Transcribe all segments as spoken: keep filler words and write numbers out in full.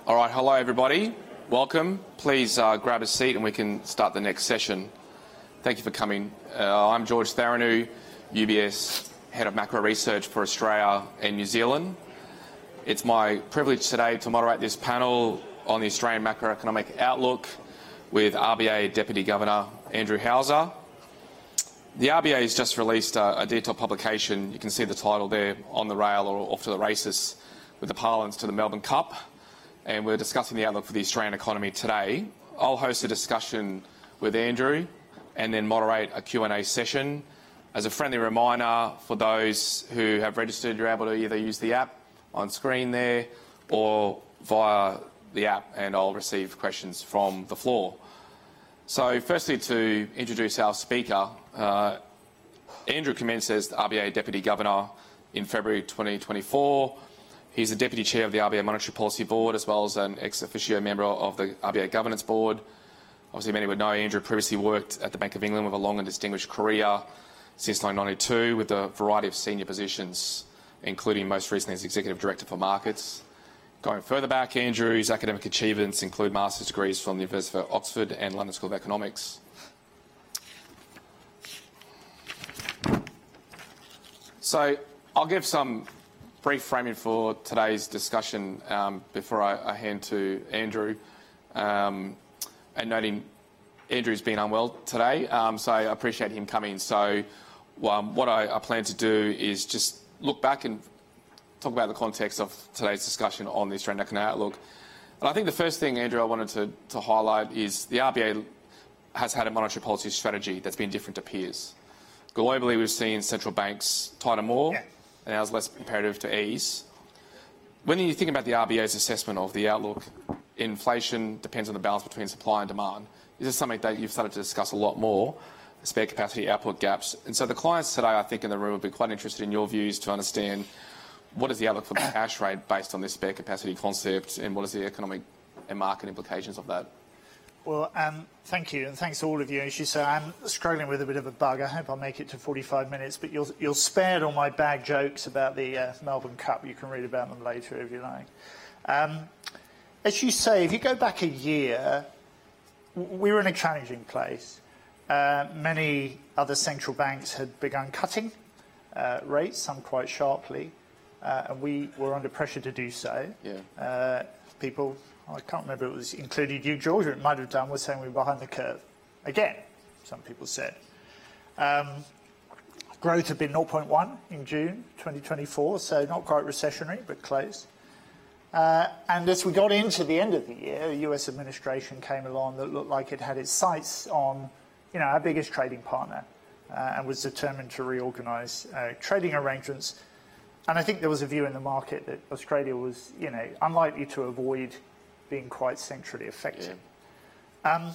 All right, hello everybody. Welcome. Please uh, grab a seat and we can start the next session. Thank you for coming. Uh, I'm George Tharanu, U B S Head of Macro Research for Australia and New Zealand. It's my privilege today to moderate this panel on the Australian macroeconomic outlook with R B A Deputy Governor Andrew Hauser. The R B A has just released a, a detailed publication. You can see the title there, On the Rail or Off to the Races, with the parlance to the Melbourne Cup. And we're discussing the outlook for the Australian economy today. I'll host a discussion with Andrew and then moderate a Q and A session. As a friendly reminder, for those who have registered, you're able to either use the app on screen there or via the app, and I'll receive questions from the floor. So firstly, to introduce our speaker, uh, Andrew commenced as the R B A Deputy Governor in February twenty twenty-four. He's the Deputy Chair of the R B A Monetary Policy Board, as well as an ex officio member of the R B A Governance Board. Obviously, many would know Andrew previously worked at the Bank of England with a long and distinguished career since nineteen ninety-two, with a variety of senior positions, including most recently as Executive Director for Markets. Going further back, Andrew's academic achievements include master's degrees from the University of Oxford and London School of Economics. So I'll give some brief framing for today's discussion um, before I, I hand to Andrew. Um, and noting Andrew's been unwell today, um, so I appreciate him coming. So um, what I, I plan to do is just look back and talk about the context of today's discussion on the Australian economic outlook. And I think the first thing, Andrew, I wanted to, to highlight is the R B A has had a monetary policy strategy that's been different to peers. Globally, we've seen central banks tighten more, yeah. and now it's less imperative to ease. When you think about the R B A's assessment of the outlook, inflation depends on the balance between supply and demand. This is something that you've started to discuss a lot more, spare capacity, output gaps. And so the clients today, I think, in the room will be quite interested in your views to understand what is the outlook for the cash rate based on this spare capacity concept, and what is the economic and market implications of that? Well, um, thank you, and thanks to all of you. As you say, I'm struggling with a bit of a bug. I hope I'll make it to forty-five minutes, but you'll, you'll spared all my bag jokes about the uh, Melbourne Cup. You can read about them later if you like. Um, as you say, if you go back a year, we were in a challenging place. Uh, many other central banks had begun cutting uh, rates, some quite sharply. Uh, and we were under pressure to do so. Yeah. Uh, people, I can't remember if it was included you, George, or it might have done, was saying we were behind the curve. Again, some people said. Um, growth had been zero point one in June twenty twenty-four, so not quite recessionary, but close. Uh, and as we got into the end of the year, the U S administration came along that looked like it had its sights on, you know, our biggest trading partner, uh, and was determined to reorganise uh, trading arrangements. And I think there was a view in the market that Australia was, you know, unlikely to avoid being quite centrally affected. Yeah. Um,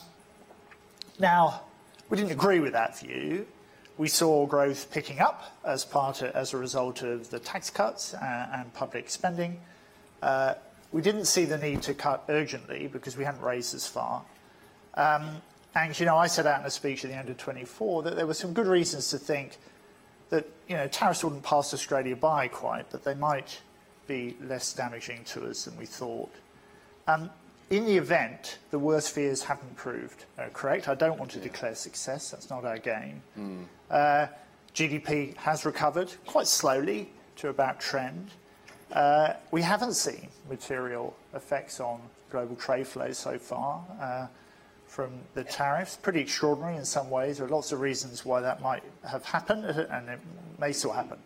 now, we didn't agree with that view. We saw growth picking up as part of, as a result of the tax cuts uh, and public spending. Uh, we didn't see the need to cut urgently because we hadn't raised as far. Um, and, you know, I said out in a speech at the end of twenty-four that there were some good reasons to think that, you know, tariffs wouldn't pass Australia by quite, but they might be less damaging to us than we thought. Um, in the event, the worst fears haven't proved uh, correct. I don't want to yeah. declare success. That's not our game. Mm. Uh, G D P has recovered quite slowly to about trend. Uh, we haven't seen material effects on global trade flows so far uh, from the tariffs. Pretty extraordinary in some ways. There are lots of reasons why that might have happened, and it may still happen.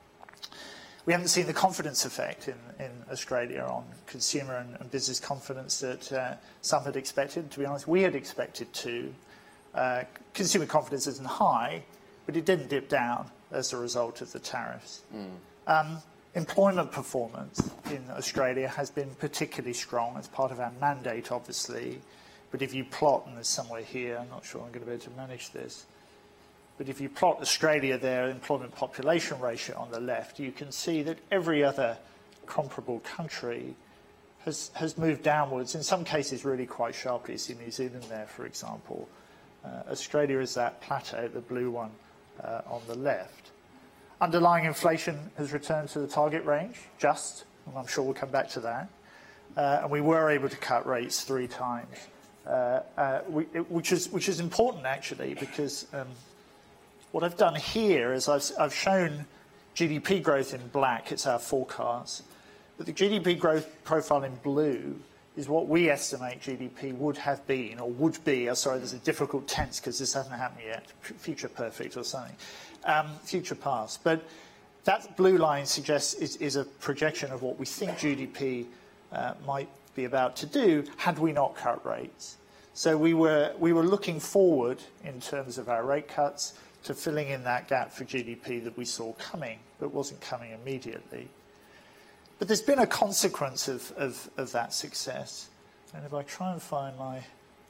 We haven't seen the confidence effect in, in Australia on consumer and, and business confidence that uh, some had expected. To be honest, we had expected to. Uh, consumer confidence isn't high, but it didn't dip down as a result of the tariffs. Mm. Um, employment performance in Australia has been particularly strong. It's part of our mandate, obviously. But if you plot, and there's somewhere here, I'm not sure I'm going to be able to manage this, but if you plot Australia there, employment population ratio on the left, you can see that every other comparable country has, has moved downwards, in some cases really quite sharply. You see New Zealand there, for example. Uh, Australia is that plateau, the blue one uh, on the left. Underlying inflation has returned to the target range, just, and I'm sure we'll come back to that. uh, and we were able to cut rates three times, uh, uh, we, it, which is which is important actually, because um, what I've done here is I've, I've shown G D P growth in black. It's our forecast, but the G D P growth profile in blue is what we estimate G D P would have been, or would be. Oh, sorry, there's a difficult tense because this hasn't happened yet. Future perfect or something. Um, future past. But that blue line suggests is, is a projection of what we think G D P uh, might be about to do had we not cut rates. So we were we were looking forward in terms of our rate cuts to filling in that gap for G D P that we saw coming, but wasn't coming immediately. But there's been a consequence of, of, of that success. And if I try and find my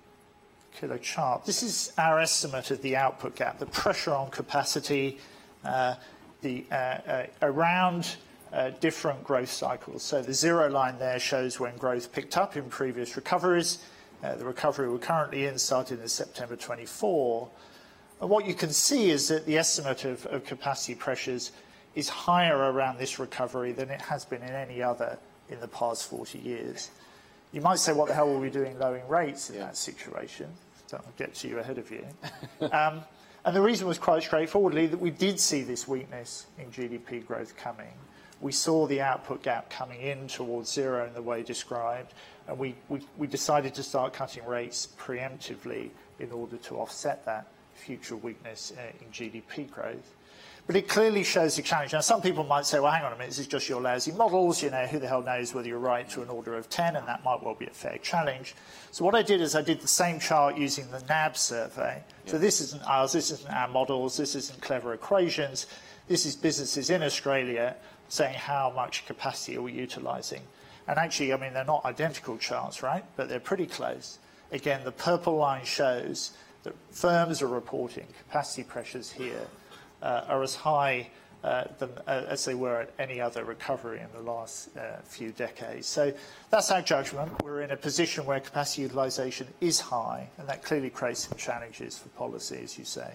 killer chart, this is our estimate of the output gap, the pressure on capacity, uh, the, uh, uh, around uh, different growth cycles. So the zero line there shows when growth picked up in previous recoveries. Uh, the recovery we're currently in started in September twenty-four. And what you can see is that the estimate of, of capacity pressures is higher around this recovery than it has been in any other in the past forty years. You might say, what the hell were we doing lowering rates in yeah. that situation? Don't get to you ahead of you. um, and the reason was quite straightforwardly that we did see this weakness in G D P growth coming. We saw the output gap coming in towards zero in the way described, and we, we, we decided to start cutting rates preemptively in order to offset that future weakness uh, in G D P growth. But it clearly shows a challenge. Now, some people might say, well, hang on a minute, this is just your lousy models. You know, who the hell knows whether you're right to an order of ten, and that might well be a fair challenge. So what I did is I did the same chart using the N A B survey. Yeah. So this isn't ours, this isn't our models, this isn't clever equations. This is businesses in Australia saying how much capacity are we utilising. And actually, I mean, they're not identical charts, right? But they're pretty close. Again, the purple line shows that firms are reporting capacity pressures here Uh, are as high uh, than, uh, as they were at any other recovery in the last uh, few decades. So that's our judgment. We're in a position where capacity utilisation is high, and that clearly creates some challenges for policy, as you say.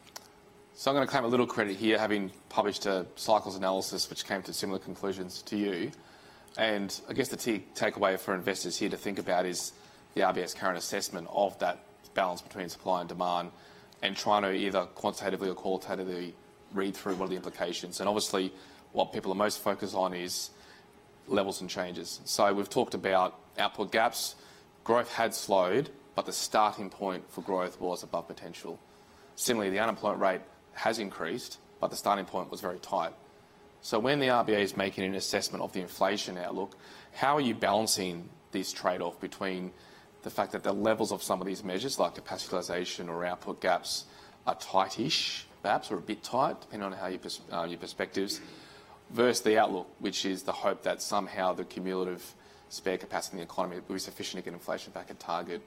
So I'm going to claim a little credit here, having published a cycles analysis which came to similar conclusions to you. And I guess the key takeaway for investors here to think about is the R B S current assessment of that balance between supply and demand, and trying to either quantitatively or qualitatively read through what are the implications. And obviously, what people are most focused on is levels and changes. So we've talked about output gaps. Growth had slowed, but the starting point for growth was above potential. Similarly, the unemployment rate has increased, but the starting point was very tight. So when the R B A is making an assessment of the inflation outlook, how are you balancing this trade-off between the fact that the levels of some of these measures, like capacity utilisation or output gaps, are tightish, perhaps, or a bit tight, depending on how you pers uh, your perspectives, versus the outlook, which is the hope that somehow the cumulative spare capacity in the economy will be sufficient to get inflation back at target?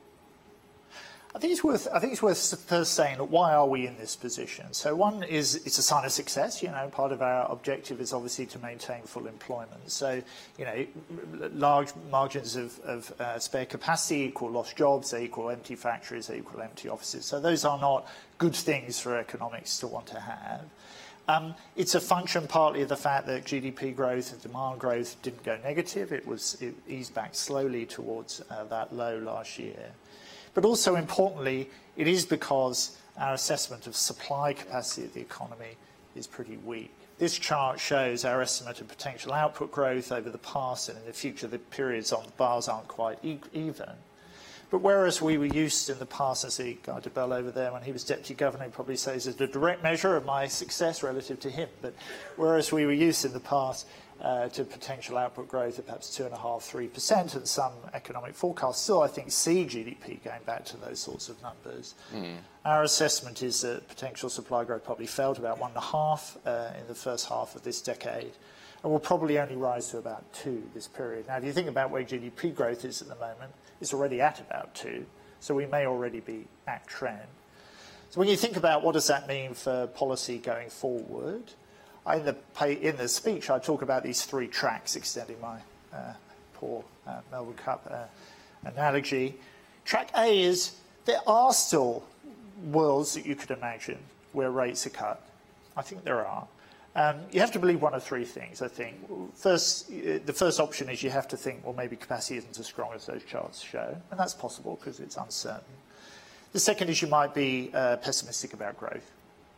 I think it's worth. I think it's worth first saying, why are we in this position? So one is it's a sign of success. You know, part of our objective is obviously to maintain full employment. So you know, large margins of, of uh, spare capacity equal lost jobs. They equal empty factories. They equal empty offices. So those are not good things for economics to want to have. Um, it's a function partly of the fact that G D P growth and demand growth didn't go negative. It was it eased back slowly towards uh, that low last year. But also importantly, it is because our assessment of supply capacity of the economy is pretty weak. This chart shows our estimate of potential output growth over the past, and in the future the periods on the bars aren't quite e even. But whereas we were used in the past, I see Guy Debelle over there, when he was Deputy Governor, he probably says it's a direct measure of my success relative to him. But whereas we were used in the past uh, to potential output growth of perhaps two and a half, three percent, and some economic forecasts still, I think, see G D P going back to those sorts of numbers. Mm. Our assessment is that potential supply growth probably fell to about one and a half uh, in the first half of this decade, and will probably only rise to about two this period. Now, if you think about where G D P growth is at the moment, it's already at about two, so we may already be at trend. So when you think about what does that mean for policy going forward, in the, in the speech I talk about these three tracks, extending my uh, poor uh, Melbourne Cup uh, analogy. Track A is there are still worlds that you could imagine where rates are cut. I think there are. Um, you have to believe one of three things, I think. First, the first option is you have to think, well, maybe capacity isn't as strong as those charts show, and that's possible because it's uncertain. The second is you might be uh, pessimistic about growth,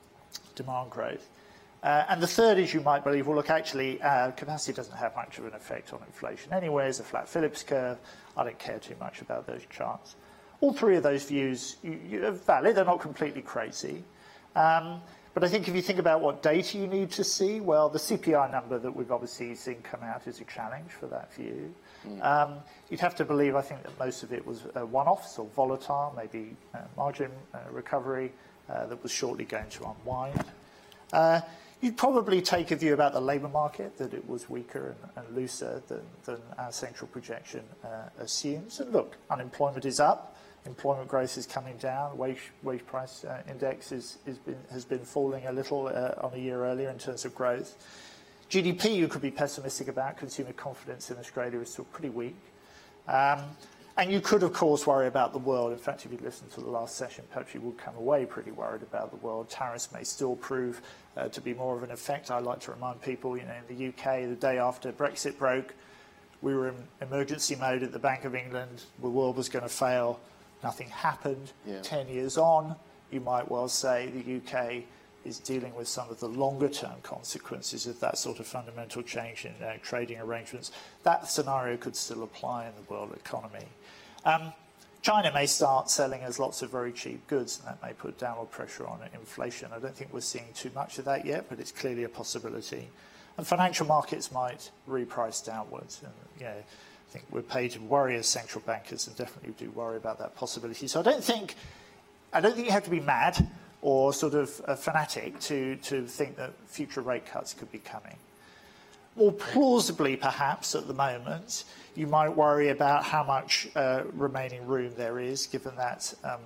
demand growth. Uh, and the third is you might believe, well, look, actually, uh, capacity doesn't have much of an effect on inflation anyway. It's a flat Phillips curve. I don't care too much about those charts. All three of those views you, you are valid. They're not completely crazy. Um, but I think if you think about what data you need to see, well, the C P I number that we've obviously seen come out is a challenge for that view. Mm. Um, you'd have to believe, I think, that most of it was uh, one-offs or volatile, maybe uh, margin uh, recovery uh, that was shortly going to unwind. Uh, You'd probably take a view about the labour market, that it was weaker and, and looser than, than our central projection uh, assumes. And look, unemployment is up, employment growth is coming down, wage, wage price uh, index is, is been, has been falling a little uh, on a year earlier in terms of growth. G D P you could be pessimistic about. Consumer confidence in Australia is still pretty weak. Um, And you could, of course, worry about the world. In fact, if you listened to the last session, perhaps you would come away pretty worried about the world. Tariffs may still prove uh, to be more of an effect. I like to remind people, you know, in the U K, the day after Brexit broke, we were in emergency mode at the Bank of England. The world was going to fail. Nothing happened. Yeah. Ten years on, you might well say the U K is dealing with some of the longer-term consequences of that sort of fundamental change in uh, trading arrangements. That scenario could still apply in the world economy. Um, China may start selling us lots of very cheap goods, and that may put downward pressure on inflation. I don't think we're seeing too much of that yet, but it's clearly a possibility. And financial markets might reprice downwards. And, you know, I think we're paid to worry as central bankers, and definitely do worry about that possibility. So I don't think, I don't think you have to be mad or sort of a fanatic to, to think that future rate cuts could be coming. More plausibly, perhaps, at the moment, you might worry about how much uh, remaining room there is, given that um,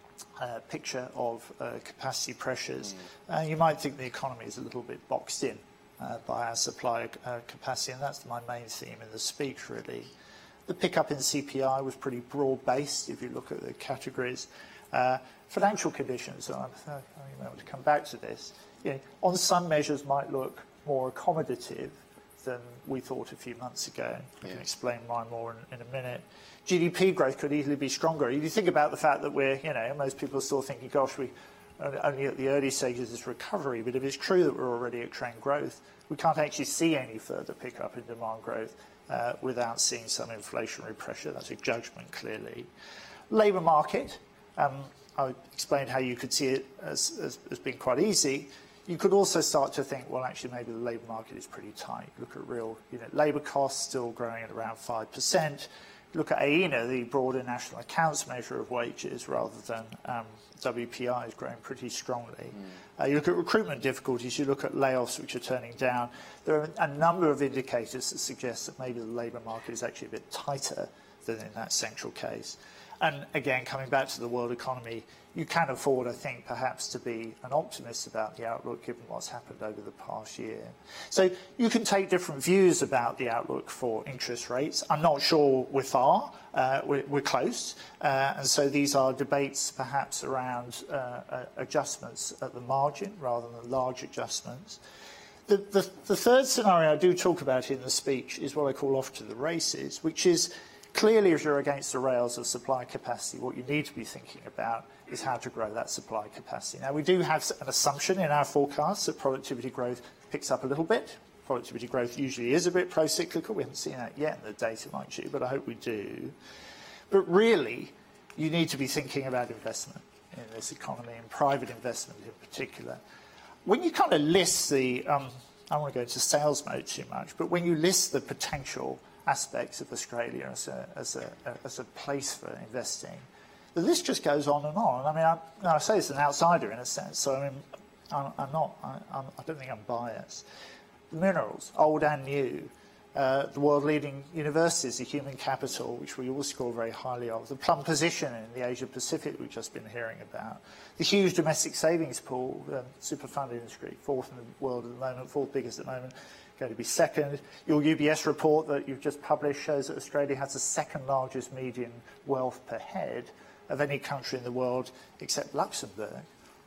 uh, picture of uh, capacity pressures. Mm. Uh, you might think the economy is a little bit boxed in uh, by our supply uh, capacity, and that's my main theme in the speech, really. The pickup in C P I was pretty broad-based, if you look at the categories. Uh, financial conditions, and I'm, I'm able to come back to this, you know, on some measures might look more accommodative than we thought a few months ago. I yeah. can explain why more in, in a minute. G D P growth could easily be stronger. If you think about the fact that we're, you know, most people are still thinking, gosh, we are only at the early stages of this recovery, but if it's true that we're already at trend growth, we can't actually see any further pickup in demand growth uh, without seeing some inflationary pressure. That's a judgment, clearly. Labour market. Um, I explained how you could see it as, as, as being quite easy. You could also start to think, well, actually, maybe the labour market is pretty tight. Look at real unit labour costs still growing at around five percent. Look at A I N A, the broader national accounts measure of wages, rather than um, W P I is growing pretty strongly. Mm. Uh, you look at recruitment difficulties, you look at layoffs, which are turning down. There are a number of indicators that suggest that maybe the labour market is actually a bit tighter than in that central case. And again, coming back to the world economy, you can afford, I think, perhaps to be an optimist about the outlook given what's happened over the past year. So you can take different views about the outlook for interest rates. I'm not sure we're far. Uh, we're, we're close. Uh, and so these are debates perhaps around uh, uh, adjustments at the margin rather than large adjustments. The, the, the third scenario I do talk about in the speech is what I call off to the races, which is clearly, if you're against the rails of supply capacity, what you need to be thinking about is how to grow that supply capacity. Now, we do have an assumption in our forecasts that productivity growth picks up a little bit. Productivity growth usually is a bit pro-cyclical. We haven't seen that yet in the data, mind you, but I hope we do. But really, you need to be thinking about investment in this economy, and private investment in particular. When you kind of list the, um, I don't want to go into sales mode too much, but when you list the potential aspects of Australia as a, as a, as a place for investing, the list just goes on and on. I mean, I, I say it's an outsider in a sense, so I mean, I'm, I'm not, I, I'm, I don't think I'm biased. Minerals, old and new, uh, the world-leading universities, the human capital, which we all score very highly of, the plum position in the Asia-Pacific we've just been hearing about, the huge domestic savings pool, the super fund industry, fourth in the world at the moment, fourth biggest at the moment, going to be second. Your U B S report that you've just published shows that Australia has the second largest median wealth per head of any country in the world except Luxembourg.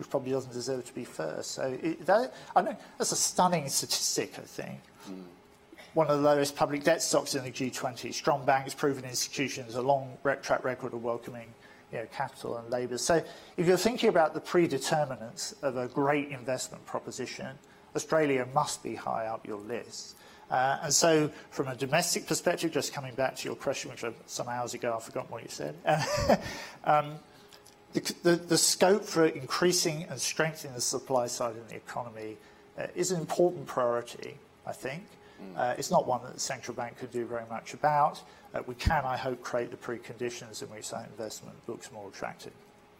which probably doesn't deserve to be first. So it, that, I know, that's a stunning statistic, I think. Mm. One of the lowest public debt stocks in the G twenty, strong banks, proven institutions, a long track record of welcoming you know, capital and labour. So if you're thinking about the predeterminants of a great investment proposition, Australia must be high up your list. Uh, and so from a domestic perspective, just coming back to your question, which I, some hours ago I forgot what you said, um, the, the, the scope for increasing and strengthening the supply side in the economy uh, is an important priority, I think. Uh, it's not one that the central bank could do very much about. Uh, we can, I hope, create the preconditions in which that investment looks more attractive.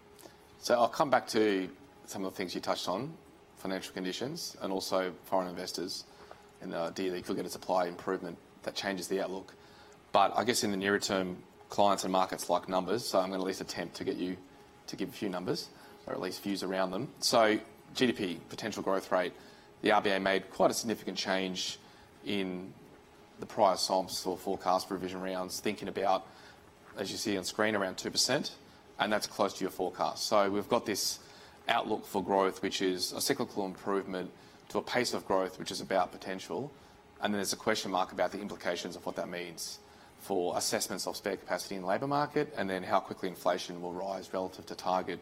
So I'll come back to some of the things you touched on, financial conditions and also foreign investors, and the idea that you could get a supply improvement that changes the outlook. But I guess in the nearer term, clients and markets like numbers, so I'm going to at least attempt to get you to give a few numbers, or at least views around them. So G D P, potential growth rate, the R B A made quite a significant change in the prior S O M S or forecast revision rounds, thinking about, as you see on screen, around two percent, and that's close to your forecast. So we've got this outlook for growth, which is a cyclical improvement to a pace of growth, which is about potential, and then there's a question mark about the implications of what that means for assessments of spare capacity in the labour market, and then how quickly inflation will rise relative to target.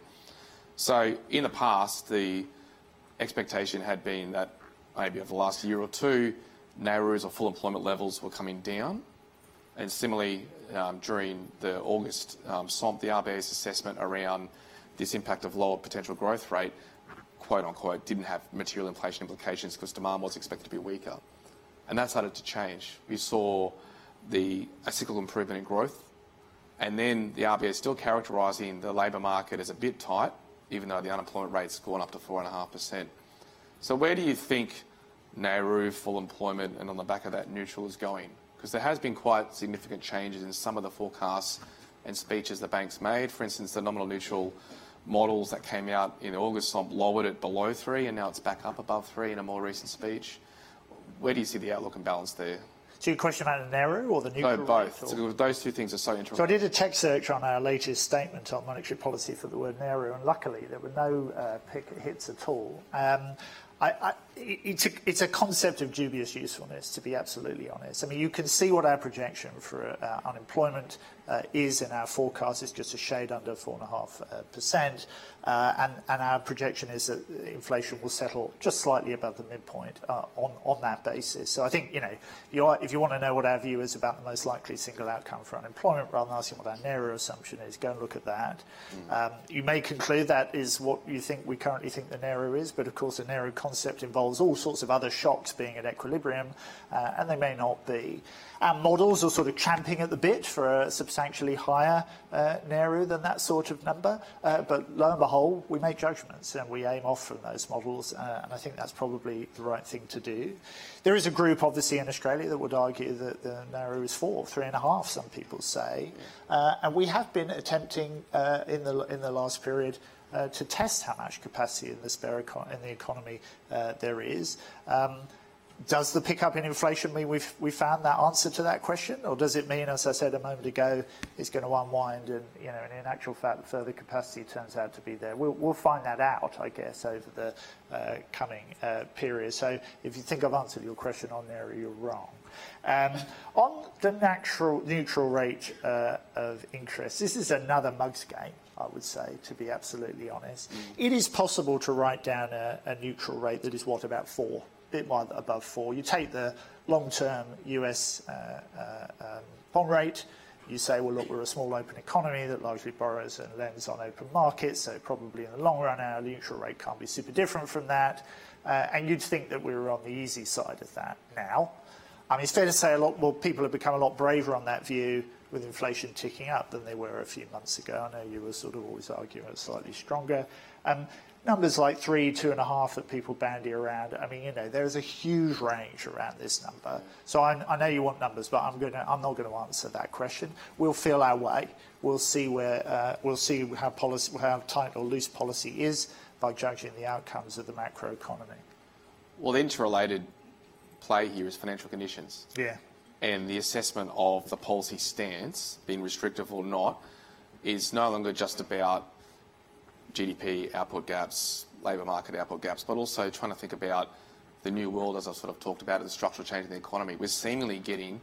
So in the past, the expectation had been that maybe over the last year or two, NAIRUs or full employment levels were coming down. And similarly, um, during the August um, S O M P, the R B A's assessment around this impact of lower potential growth rate, quote unquote, didn't have material inflation implications because demand was expected to be weaker. And that started to change. We saw the a cyclical improvement in growth, and then the R B A is still characterising the labour market as a bit tight, even though the unemployment rate's gone up to four point five percent. So where do you think NAIRU, full employment, and on the back of that, neutral is going? Because there has been quite significant changes in some of the forecasts and speeches the banks made. For instance, the nominal neutral models that came out in August S O M P lowered it below three, and now it's back up above three in a more recent speech. Where do you see the outlook and balance there? So your question about the NAIRU or the neutral? No, both. Rate, so those two things are so interesting. So I did a text search on our latest statement on monetary policy for the word NAIRU, and luckily there were no uh, pick hits at all. Um, I, I, it's, a, it's a concept of dubious usefulness, to be absolutely honest. I mean, you can see what our projection for uh, unemployment uh, is in our forecast. It's just a shade under four point five percent. Uh, and, and our projection is that inflation will settle just slightly above the midpoint uh, on, on that basis. So I think, you know, you are, if you want to know what our view is about the most likely single outcome for unemployment, rather than asking what our NAIRU assumption is, go and look at that. Mm. Um, you may conclude that is what you think we currently think the NAIRU is, but of course the NAIRU concept involves all sorts of other shocks being at equilibrium, uh, and they may not be. Our models are sort of champing at the bit for a substantially higher uh, NAIRU than that sort of number, uh, but lo and behold, we make judgments and we aim off from those models, uh, and I think that's probably the right thing to do. There is a group, obviously, in Australia that would argue that the NAIRU is four, three and a half, some people say, uh, and we have been attempting uh, in the in the last period Uh, to test how much capacity in the spare econ in the economy uh, there is. Um, does the pickup in inflation mean we've we found that answer to that question, or does it mean, as I said a moment ago, it's going to unwind and, you know, and in actual fact, further capacity turns out to be there? We'll, we'll find that out, I guess, over the uh, coming uh, period. So if you think I've answered your question on there, you're wrong. Um, on the natural neutral rate uh, of interest, this is another mug's game, I would say, to be absolutely honest. Mm. It is possible to write down a, a neutral rate that is, what, about four, a bit more above four. You take the long-term U S uh, uh, um, bond rate, you say, well, look, we're a small open economy that largely borrows and lends on open markets, so probably in the long run our neutral rate can't be super different from that. Uh, and you'd think that we were on the easy side of that now. I mean, it's fair to say a lot more people have become a lot braver on that view with inflation ticking up than they were a few months ago. I know you were sort of always arguing it's slightly stronger. Um, numbers like three, two and a half that people bandy around, I mean, you know, there's a huge range around this number. So I, I know you want numbers, but I'm going to, I'm not going to answer that question. We'll feel our way. We'll see where, uh, we'll see how policy, how tight or loose policy is by judging the outcomes of the macro economy. Well, the interrelated play here is financial conditions. Yeah. And the assessment of the policy stance, being restrictive or not, is no longer just about G D P, output gaps, labour market output gaps, but also trying to think about the new world, as I've sort of talked about, the structural change in the economy. We're seemingly getting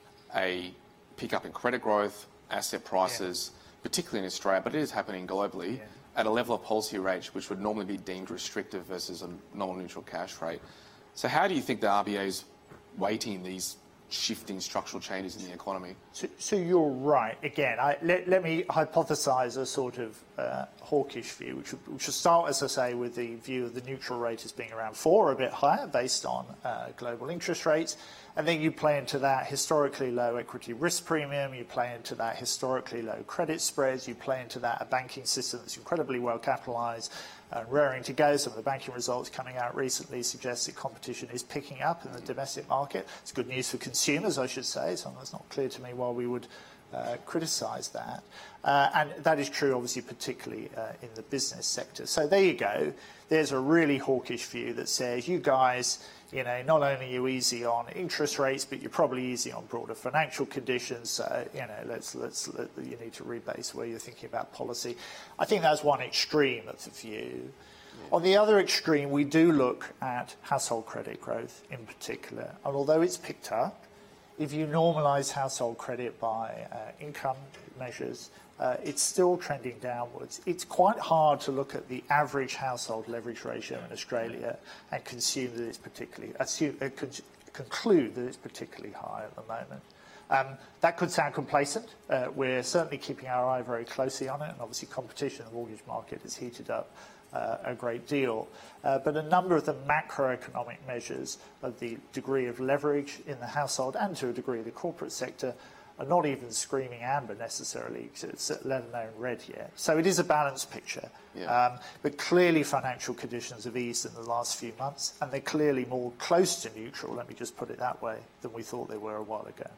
a pickup in credit growth, asset prices, yeah. particularly in Australia, but it is happening globally, yeah. at a level of policy rate which would normally be deemed restrictive versus a nominal neutral cash rate. So how do you think the R B A is weighting these shifting structural changes in the economy? So, so you're right. Again, I, let, let me hypothesise a sort of uh, hawkish view, which would, which should start, as I say, with the view of the neutral rate as being around four, or a bit higher, based on uh, global interest rates. And then you play into that historically low equity risk premium, you play into that historically low credit spreads, you play into that a banking system that's incredibly well capitalised and raring to go. Some of the banking results coming out recently suggest that competition is picking up in the domestic market. It's good news for consumers, I should say, so it's not clear to me why we would uh, criticise that. Uh, and that is true, obviously, particularly uh, in the business sector. So there you go. There's a really hawkish view that says, you guys, you know, not only are you easy on interest rates, but you're probably easy on broader financial conditions. So, you know, let's let's let, you need to rebase where you're thinking about policy. I think that's one extreme of the view. Yeah. On the other extreme, we do look at household credit growth in particular, and although it's picked up, if you normalise household credit by uh, income measures, uh, it's still trending downwards. It's quite hard to look at the average household leverage ratio in Australia and consume that it's particularly assume, uh, con conclude that it's particularly high at the moment. Um, that could sound complacent. Uh, we're certainly keeping our eye very closely on it, and obviously competition in the mortgage market has heated up Uh, a great deal. Uh, but a number of the macroeconomic measures of the degree of leverage in the household and to a degree the corporate sector are not even screaming amber necessarily, let alone red yet. So it is a balanced picture. Yeah. Um, but clearly financial conditions have eased in the last few months, and they're clearly more close to neutral, let me just put it that way, than we thought they were a while ago.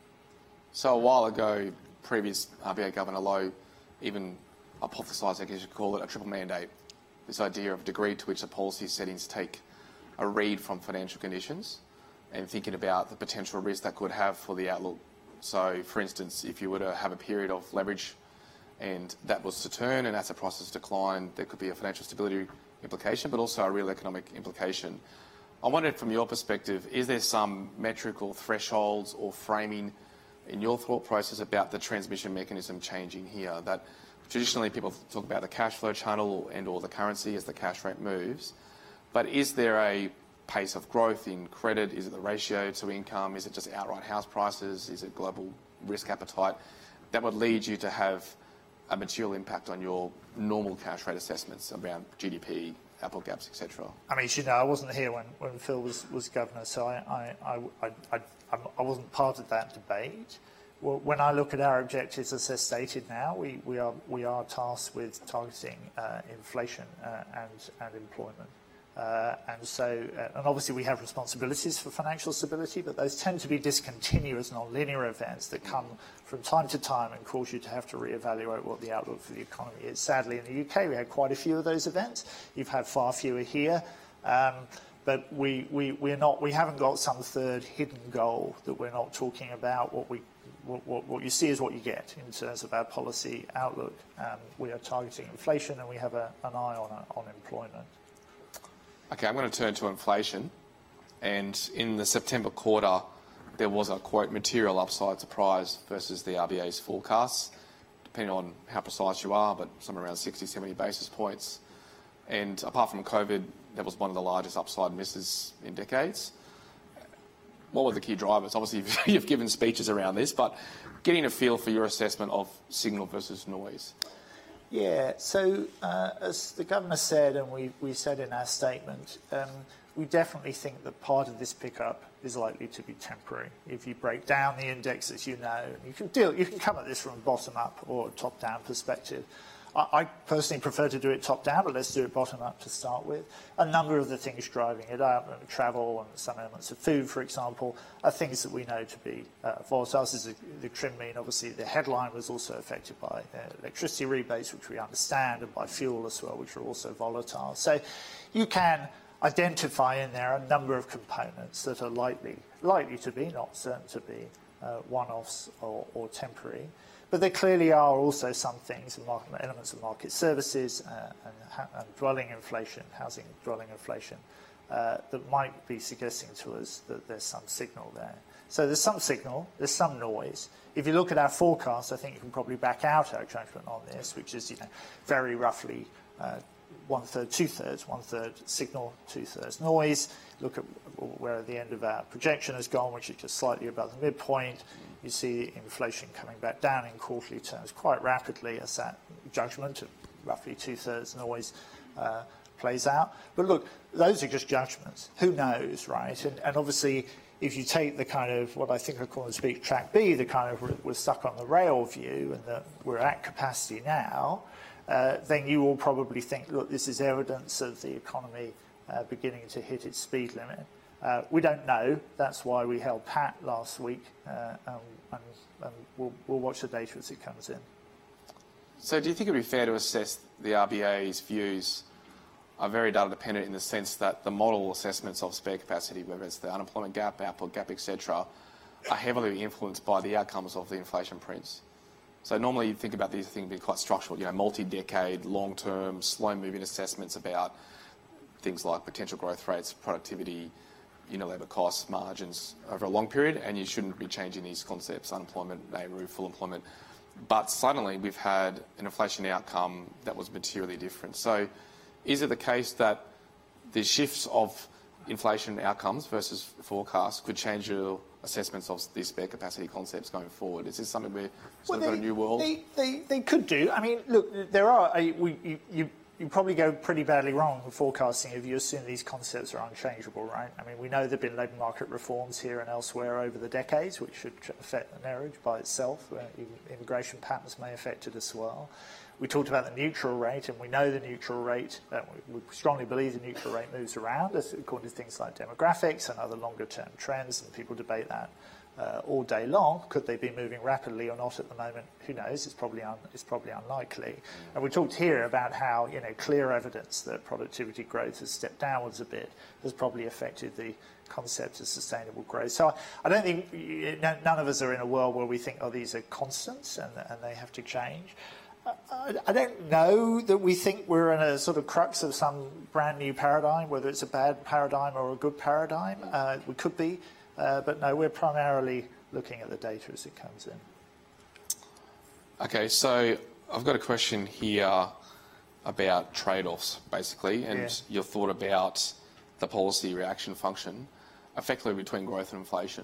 So a while ago, previous R B A Governor Lowe even hypothesised, I guess you could call it, a triple mandate. This idea of degree to which the policy settings take a read from financial conditions and thinking about the potential risk that could have for the outlook. So, for instance, if you were to have a period of leverage and that was to turn and asset prices decline, there could be a financial stability implication, but also a real economic implication. I wondered, from your perspective, is there some metric or thresholds or framing in your thought process about the transmission mechanism changing here? That traditionally, people talk about the cash flow channel and or the currency as the cash rate moves. But is there a pace of growth in credit? Is it the ratio to income? Is it just outright house prices? Is it global risk appetite that would lead you to have a material impact on your normal cash rate assessments around G D P, output gaps, et cetera? I mean, you know, I wasn't here when, when Phil was, was governor, so I, I, I, I, I wasn't part of that debate. Well, when I look at our objectives, as they're stated now, we, we are we are tasked with targeting uh, inflation uh, and and employment, uh, and so uh, and obviously we have responsibilities for financial stability, but those tend to be discontinuous, non-linear events that come from time to time and cause you to have to reevaluate what the outlook for the economy is. Sadly, in the U K, we had quite a few of those events. You've had far fewer here. Um, But we, we, we're not, we haven't got some third hidden goal that we're not talking about. What, we, what, what, what you see is what you get in terms of our policy outlook. Um, we are targeting inflation, and we have a, an eye on, on employment. Okay, I'm going to turn to inflation. And in the September quarter, there was a, quote, material upside surprise versus the R B A's forecasts, depending on how precise you are, but somewhere around sixty, seventy basis points. And apart from COVID, that was one of the largest upside misses in decades. What were the key drivers? Obviously, you've given speeches around this, but getting a feel for your assessment of signal versus noise. Yeah, so uh, as the Governor said, and we, we said in our statement, um, we definitely think that part of this pickup is likely to be temporary. If you break down the index, as you know, you can deal, you can come at this from a bottom-up or a top-down perspective. I personally prefer to do it top-down, but let's do it bottom-up to start with. A number of the things driving it up, and travel and some elements of food, for example, are things that we know to be uh, volatile. This is the, the trim mean. Obviously, the headline was also affected by uh, electricity rebates, which we understand, and by fuel as well, which are also volatile. So you can identify in there a number of components that are likely, likely to be, not certain to be, uh, one-offs or, or temporary. But there clearly are also some things, market, elements of market services uh, and, and dwelling inflation, housing dwelling inflation, uh, that might be suggesting to us that there's some signal there. So there's some signal, there's some noise. If you look at our forecast, I think you can probably back out our judgment on this, which is, you know, very roughly uh, one-third, two-thirds, one-third signal, two-thirds noise. Look at where the end of our projection has gone, which is just slightly above the midpoint. You see inflation coming back down in quarterly terms quite rapidly as that judgment of roughly two-thirds noise uh, plays out. But look, those are just judgments. Who knows, right? And, and obviously, if you take the kind of, what I think I call in speech track B, the kind of we're, we're stuck on the rail view and that we're at capacity now, uh, then you will probably think, look, this is evidence of the economy uh, beginning to hit its speed limit. Uh, we don't know. That's why we held pat last week, uh, and, and, and we'll, we'll watch the data as it comes in. So do you think it would be fair to assess the R B A's views are very data dependent in the sense that the model assessments of spare capacity, whether it's the unemployment gap, output gap, et cetera, are heavily influenced by the outcomes of the inflation prints? So normally you think about these things being quite structural, you know, multi-decade, long-term, slow-moving assessments about things like potential growth rates, productivity, unit labour costs, margins over a long period, and you shouldn't be changing these concepts, unemployment, neighbourhood, full employment. But suddenly we've had an inflation outcome that was materially different. So is it the case that the shifts of inflation outcomes versus forecasts could change your assessments of these spare capacity concepts going forward? Is this something we're sort well, of they, got a new world? They, they, they could do. I mean, look, there are, a, we, you, you, you probably go pretty badly wrong with forecasting if you assume these concepts are unchangeable, right? I mean, we know there have been labour market reforms here and elsewhere over the decades, which should affect the marriage by itself. Uh, immigration patterns may affect it as well. We talked about the neutral rate, and we know the neutral rate, uh, we, we strongly believe the neutral rate moves around as, according to things like demographics and other longer-term trends, and people debate that uh, all day long. Could they be moving rapidly or not at the moment? Who knows? It's probably, un, it's probably unlikely. Mm. And we talked here about how, you know, clear evidence that productivity growth has stepped downwards a bit has probably affected the concept of sustainable growth. So I, I don't think, none of us are in a world where we think, oh, these are constants and, and they have to change. I don't know that we think we're in a sort of crux of some brand new paradigm, whether it's a bad paradigm or a good paradigm. Uh, we could be, uh, but no, we're primarily looking at the data as it comes in. Okay, so I've got a question here about trade-offs, basically, and yeah. your thought about the policy reaction function, effectively between growth and inflation.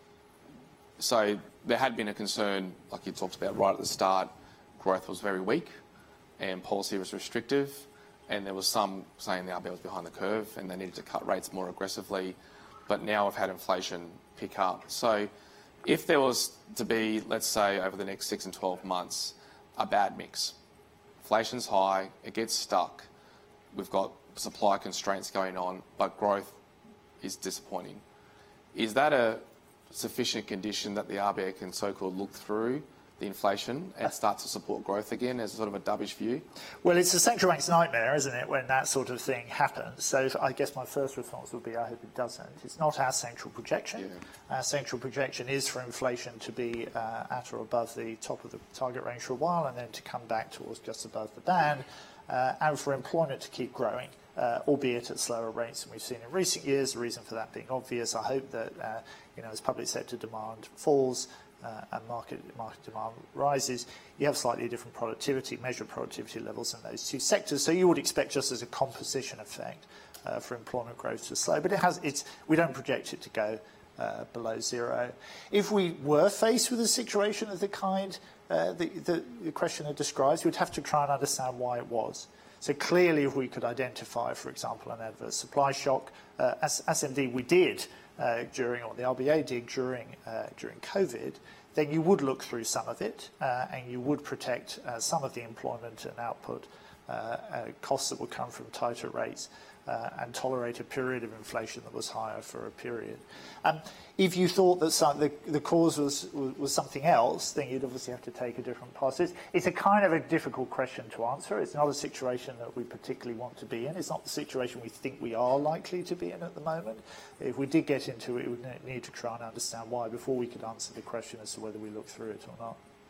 So there had been a concern, like you talked about right at the start, growth was very weak and policy was restrictive, and there was some saying the R B A was behind the curve and they needed to cut rates more aggressively, but now we've had inflation pick up. So if there was to be, let's say, over the next six and twelve months, a bad mix, inflation's high, it gets stuck, we've got supply constraints going on, but growth is disappointing. Is that a sufficient condition that the R B A can so-called look through the inflation and start to support growth again as sort of a dovish view? Well, it's a central bank's nightmare, isn't it, when that sort of thing happens? So I guess my first response would be I hope it doesn't. It's not our central projection. Yeah. Our central projection is for inflation to be uh, at or above the top of the target range for a while and then to come back towards just above the band, uh, and for employment to keep growing, uh, albeit at slower rates than we've seen in recent years. The reason for that being obvious. I hope that uh, you know, as public sector demand falls, Uh, and market market demand rises, you have slightly different productivity, measured productivity levels in those two sectors. So you would expect just as a composition effect uh, for employment growth to slow. But it has, it's, we don't project it to go uh, below zero. If we were faced with a situation of the kind uh, the, the, the questioner describes, we'd have to try and understand why it was. So clearly if we could identify, for example, an adverse supply shock, uh, as, as indeed we did, Uh, during, or the R B A did during uh, during COVID, then you would look through some of it uh, and you would protect uh, some of the employment and output uh, uh, costs that would come from tighter rates uh, and tolerate a period of inflation that was higher for a period. Um, if you thought that some, the, the cause was, was, was something else, then you'd obviously have to take a different path. It's, it's a kind of a difficult question to answer. It's not a situation that we particularly want to be in. It's not the situation we think we are likely to be in at the moment. If we did get into it, we would need to try and understand why before we could answer the question as to whether we look through it or not.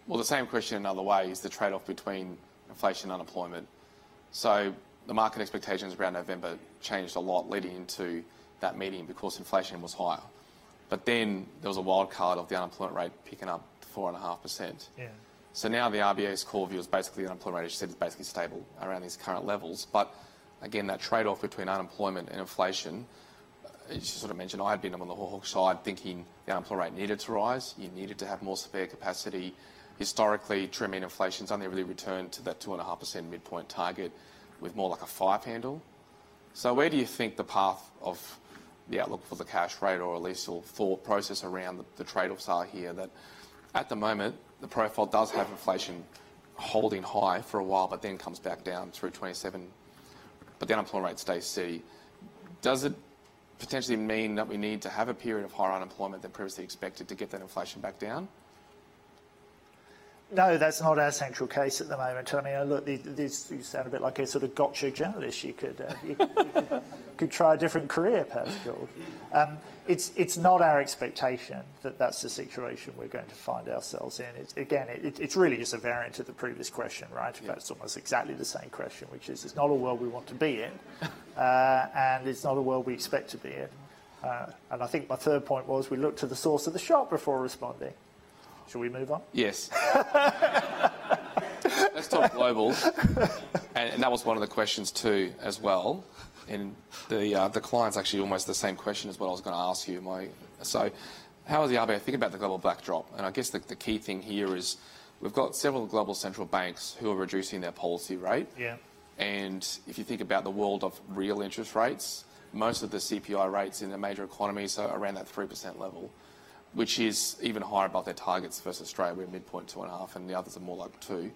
Well, the same question another way is the trade-off between inflation and unemployment. So the market expectations around November changed a lot leading into that meeting because inflation was higher. But then there was a wild card of the unemployment rate picking up to four point five percent. Yeah. So now the R B A's core view is basically the unemployment rate, as you said, is basically stable around these current levels. But again, that trade-off between unemployment and inflation, as you sort of mentioned, I had been on the hawk side thinking the unemployment rate needed to rise. You needed to have more spare capacity. Historically, trimming inflation's only really returned to that two point five percent midpoint target with more like a five handle. So where do you think the path of the outlook for the cash rate, or at least your thought process around the, the trade-offs are here? That at the moment, the profile does have inflation holding high for a while, but then comes back down through twenty-seven. But the unemployment rate stays steady. Does it potentially mean that we need to have a period of higher unemployment than previously expected to get that inflation back down? No, that's not our central case at the moment. I mean, look, these, you sound a bit like a sort of gotcha journalist. You could, uh, you, you could, could try a different career, perhaps, George. Um, it's, it's not our expectation that that's the situation we're going to find ourselves in. It's, again, it, it's really just a variant of the previous question, right? In fact, it's almost exactly the same question, which is it's not a world we want to be in, uh, and it's not a world we expect to be in. Uh, and I think my third point was we look to the source of the shock before responding. Shall we move on? Yes. Let's talk global. And, and that was one of the questions too, as well. And the uh, the client's actually almost the same question as what I was going to ask you. My, so how is the R B A thinking about the global backdrop? And I guess the, the key thing here is we've got several global central banks who are reducing their policy rate. Yeah. And if you think about the world of real interest rates, most of the C P I rates in the major economies are around that three percent level, which is even higher above their targets versus Australia. We're midpoint two and a half, and the others are more like two.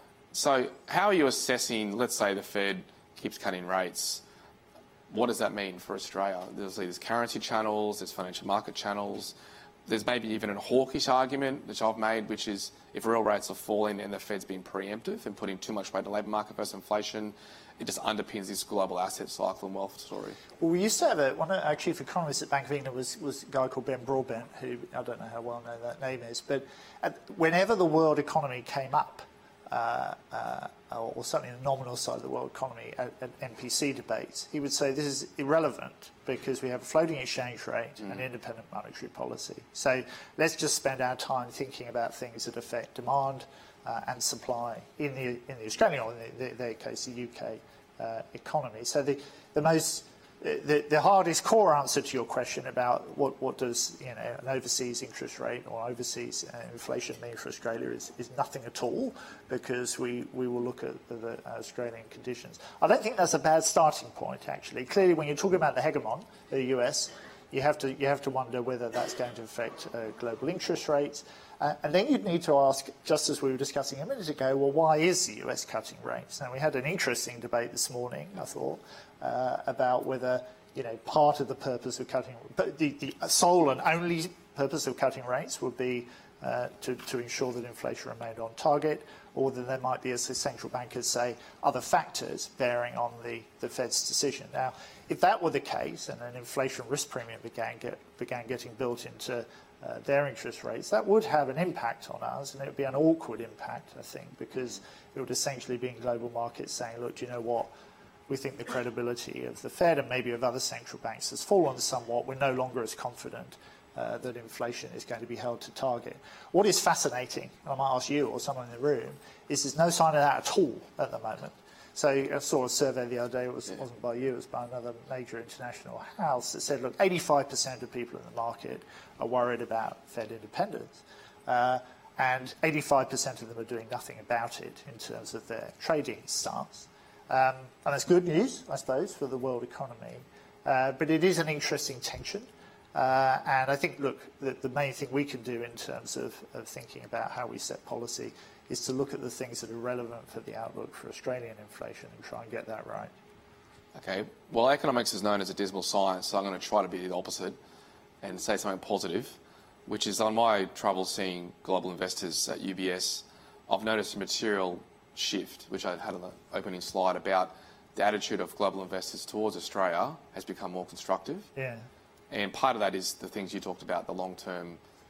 So how are you assessing, let's say the Fed keeps cutting rates, what does that mean for Australia? There's these currency channels, there's financial market channels, there's maybe even a hawkish argument, which I've made, which is if real rates are falling and the Fed's being preemptive and putting too much weight on the labour market versus inflation, it just underpins this global asset cycle and wealth story. Well, we used to have a, one of our chief economists at Bank of England was, was a guy called Ben Broadbent, who I don't know how well known that name is, but at, whenever the world economy came up, uh, uh, or certainly the nominal side of the world economy at, at N P C debates, he would say this is irrelevant because we have a floating exchange rate mm. and independent monetary policy. So let's just spend our time thinking about things that affect demand uh, and supply in the in the Australian, or in the, their case, the U K uh, economy. So the the most The, the hardest core answer to your question about what, what does you know an overseas interest rate or overseas uh, inflation mean for Australia is, is nothing at all, because we, we will look at the, the Australian conditions. I don't think that's a bad starting point, actually. Clearly, when you're talking about the hegemon, the U S, you have to you have to wonder whether that's going to affect uh, global interest rates. Uh, and then you'd need to ask, just as we were discussing a minute ago, well, why is the U S cutting rates? Now, we had an interesting debate this morning, I thought, uh, about whether, you know, part of the purpose of cutting, but the, the sole and only purpose of cutting rates would be uh, to, to ensure that inflation remained on target, or that there might be, as the central bankers say, other factors bearing on the, the Fed's decision. Now, if that were the case, and an inflation risk premium began, get, began getting built into Uh, their interest rates, that would have an impact on us, and it would be an awkward impact, I think, because it would essentially be in global markets saying, look, do you know what, we think the credibility of the Fed and maybe of other central banks has fallen somewhat. We're no longer as confident uh, that inflation is going to be held to target. What is fascinating, and I might ask you or someone in the room, is there's no sign of that at all at the moment. So I saw a survey the other day, it was, yeah. wasn't by you, it was by another major international house, that said, look, eighty-five percent of people in the market are worried about Fed independence, uh, and eighty-five percent of them are doing nothing about it in terms of their trading stance. Um, and that's good news, I suppose, for the world economy. Uh, but it is an interesting tension. Uh, and I think, look, the, the main thing we can do in terms of, of thinking about how we set policy is to look at the things that are relevant for the outlook for Australian inflation and try and get that right. Okay. Well, economics is known as a dismal science, so I'm going to try to be the opposite and say something positive, which is on my travels seeing global investors at U B S, I've noticed a material shift, which I had on the opening slide, about the attitude of global investors towards Australia has become more constructive. Yeah. And part of that is the things you talked about, the long-term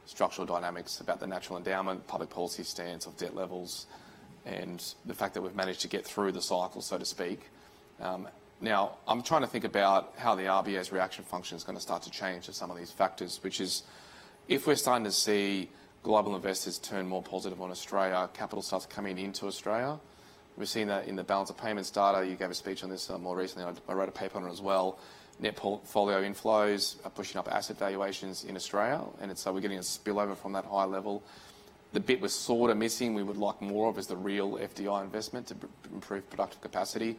structural dynamics about the natural endowment, public policy stance of debt levels, and the fact that we've managed to get through the cycle, so to speak. Um, now, I'm trying to think about how the R B A's reaction function is going to start to change to some of these factors, which is if we're starting to see global investors turn more positive on Australia, capital starts coming into Australia. We've seen that in the balance of payments data. You gave a speech on this uh, more recently. I, I wrote a paper on it as well. Net portfolio inflows are pushing up asset valuations in Australia, and it's, so we're getting a spillover from that high level. The bit we're sort of missing, we would like more of, is the real F D I investment to b- improve productive capacity.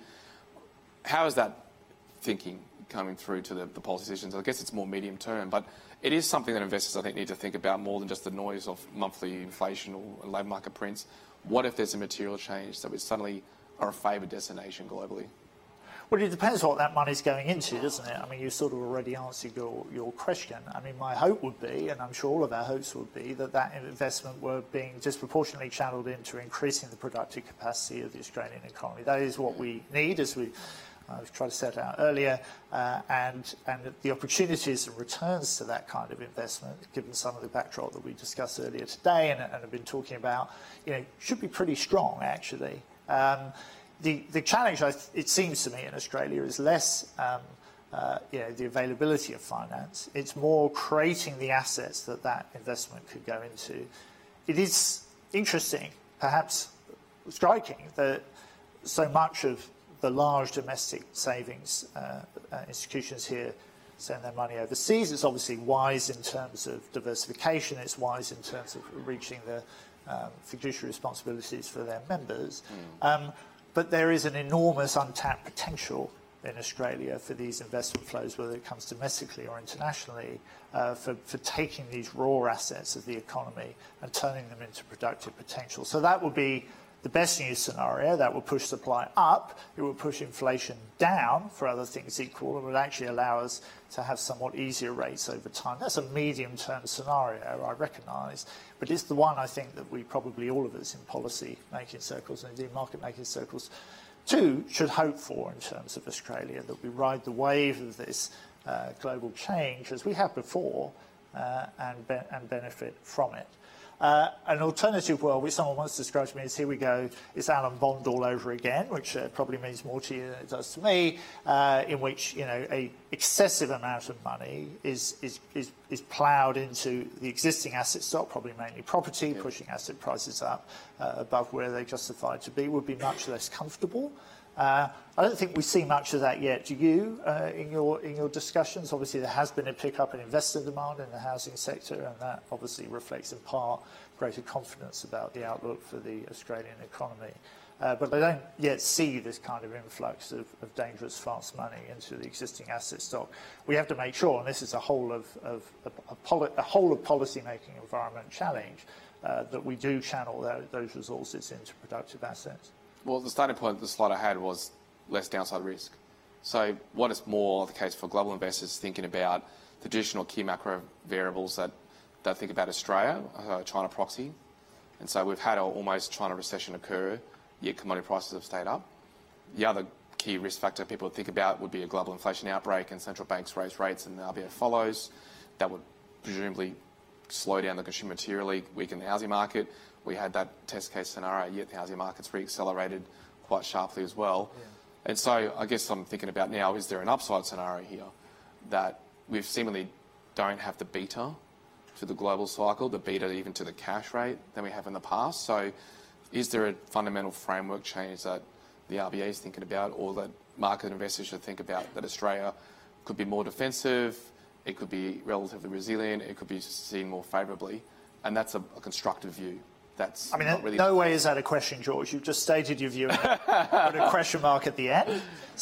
How is that thinking coming through to the, the policy decisions? I guess it's more medium term, but it is something that investors, I think, need to think about more than just the noise of monthly inflation or labour market prints. What if there's a material change that we suddenly are a favoured destination globally? Well, it depends what that money's going into, doesn't it? I mean, you sort of already answered your, your question. I mean, my hope would be, and I'm sure all of our hopes would be, that that investment were being disproportionately channeled into increasing the productive capacity of the Australian economy. That is what we need, as we I was trying to set out earlier, uh, and, and the opportunities and returns to that kind of investment, given some of the backdrop that we discussed earlier today and, and have been talking about, you know, should be pretty strong, actually. Um, the, the challenge, I th- it seems to me, in Australia is less um, uh, you know, the availability of finance. It's more creating the assets that that investment could go into. It is interesting, perhaps striking, that so much of the large domestic savings uh, uh, institutions here send their money overseas. It's obviously wise in terms of diversification. It's wise in terms of reaching the um, fiduciary responsibilities for their members. Mm. Um, but there is an enormous untapped potential in Australia for these investment flows, whether it comes domestically or internationally, uh, for, for taking these raw assets of the economy and turning them into productive potential. So that would be the best news scenario. That will push supply up, it will push inflation down for other things equal, and would actually allow us to have somewhat easier rates over time. That's a medium-term scenario, I recognise, but it's the one I think that we probably, all of us in policy-making circles and indeed market-making circles too, should hope for in terms of Australia, that we ride the wave of this uh, global change as we have before uh, and, be- and benefit from it. Uh, an alternative world, which someone once described to me as, here we go, it's Alan Bond all over again, which uh, probably means more to you than it does to me, uh, in which, you know, a excessive amount of money is, is, is, is ploughed into the existing asset stock, probably mainly property, yeah. pushing asset prices up uh, above where they're justified to be, would be much less comfortable. Uh, I don't think we see much of that yet. Do you, uh, in your in your discussions? Obviously, there has been a pickup in investor demand in the housing sector, and that obviously reflects in part greater confidence about the outlook for the Australian economy. Uh, but I don't yet see this kind of influx of, of dangerous fast money into the existing asset stock. We have to make sure, and this is a whole of, of a, a, poli- a whole of policy-making environment challenge, uh, that we do channel that, those resources into productive assets. Well, the starting point of the slide I had was less downside risk. So what is more the case for global investors thinking about the traditional key macro variables that, that think about Australia, uh, China proxy. And so we've had a, almost China recession occur, yet commodity prices have stayed up. The other key risk factor people would think about would be a global inflation outbreak and central banks raise rates and the R B A follows. That would presumably slow down the consumer materially, weaken the housing market. We had that test case scenario, yet the housing market's re-accelerated quite sharply as well. Yeah. And so I guess I'm thinking about now, is there an upside scenario here that we've seemingly don't have the beta to the global cycle, the beta even to the cash rate than we have in the past? So is there a fundamental framework change that the R B A is thinking about, or that market investors should think about, that Australia could be more defensive, it could be relatively resilient, it could be seen more favourably, and that's a, a constructive view? That's I mean, not really no way is that a question, George. You've just stated your view and put a question mark at the end.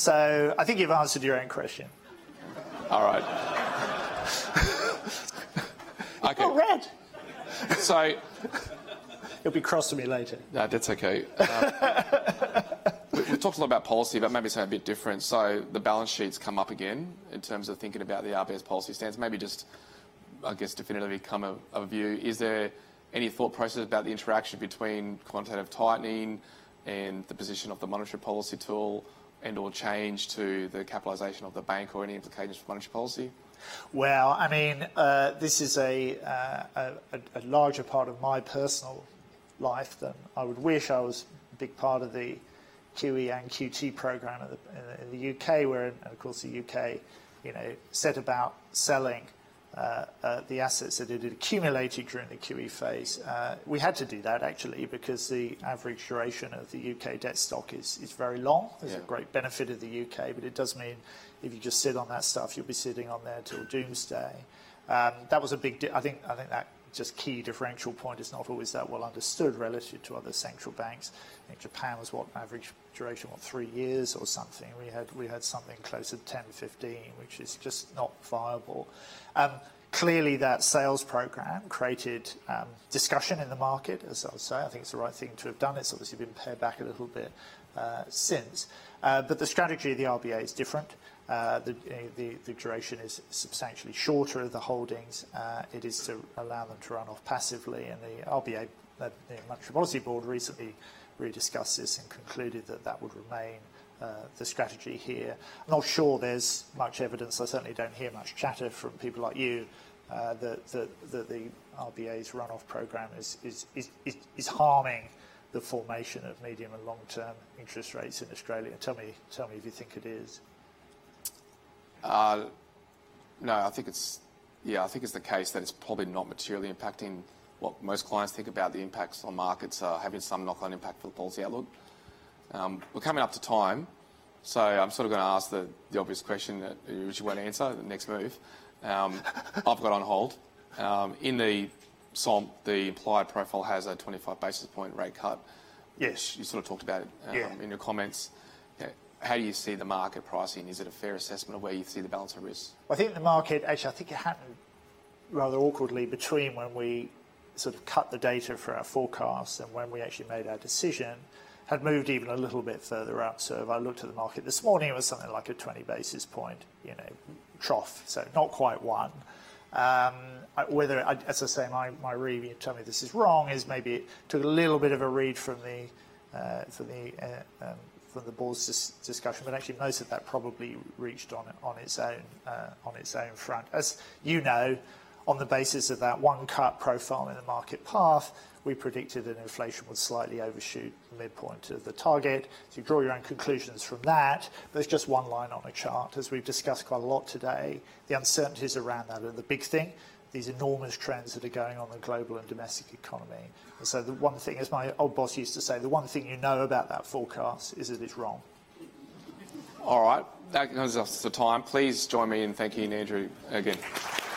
So I think you've answered your own question. All right. Okay. Oh, red. So you'll be cross to me later. No, that's okay. Um, we, we talked a lot about policy, but maybe something a bit different. So the balance sheets come up again in terms of thinking about the R B A's policy stance. Maybe just, I guess, definitively come a, a view. Is there any thought process about the interaction between quantitative tightening and the position of the monetary policy tool, and or change to the capitalisation of the bank, or any implications for monetary policy? Well, I mean, uh, this is a, uh, a, a larger part of my personal life than I would wish. I was a big part of the Q E and Q T program in the, in the U K, where, and of course, the U K, you know, set about selling uh, uh, the assets that it had accumulated during the Q E phase. Uh, we had to do that, actually, because the average duration of the U K debt stock is, is very long. There's yeah. a great benefit of the U K, but it does mean if you just sit on that stuff, you'll be sitting on there till doomsday. Um, that was a big, di- I think, I think that just key differential point is not always that well understood relative to other central banks. I think Japan was what average duration, what, three years or something. We had we had something closer to ten, fifteen, which is just not viable. Um, clearly, that sales program created um, discussion in the market, as I would say. I think it's the right thing to have done. It's obviously been pared back a little bit uh, since. Uh, but the strategy of the R B A is different. Uh, the, the, the duration is substantially shorter of the holdings. Uh, it is to allow them to run off passively, and the R B A, the Monetary Policy Board, recently rediscussed this and concluded that that would remain uh, the strategy here. I'm not sure there's much evidence. I certainly don't hear much chatter from people like you uh, that, that, that the R B A's run-off program is, is, is, is harming the formation of medium and long-term interest rates in Australia. Tell me, tell me if you think it is. Uh, no, I think it's, yeah, I think it's the case that it's probably not materially impacting what most clients think about the impacts on markets, uh, having some knock-on impact for the policy outlook. Um, we're coming up to time, so I'm sort of going to ask the, the obvious question that you usually won't answer, the next move. Um, I've got on hold. Um, in the S O M, the implied profile has a twenty-five basis point rate cut. Yes. You sort of talked about it um, yeah. in your comments. Yeah. How do you see the market pricing? Is it a fair assessment of where you see the balance of risk? Well, I think the market, actually, I think it happened rather awkwardly between when we sort of cut the data for our forecasts and when we actually made our decision, had moved even a little bit further up. So if I looked at the market this morning, it was something like a twenty basis point, you know, trough. So not quite one. Um, whether, as I say, my, my read, you tell me this is wrong, is maybe it took a little bit of a read from the, uh, from the, uh, um, from the board's dis discussion, but actually most of that probably reached on on its own uh, on its own front. As you know, on the basis of that one cut profile in the market path, we predicted that inflation would slightly overshoot the midpoint of the target. So you draw your own conclusions from that. But it's just one line on a chart. As we've discussed quite a lot today, the uncertainties around that are the big thing. These enormous trends that are going on in the global and domestic economy. And so the one thing, as my old boss used to say, the one thing you know about that forecast is that it's wrong. All right, that comes us to time. Please join me in thanking Andrew again.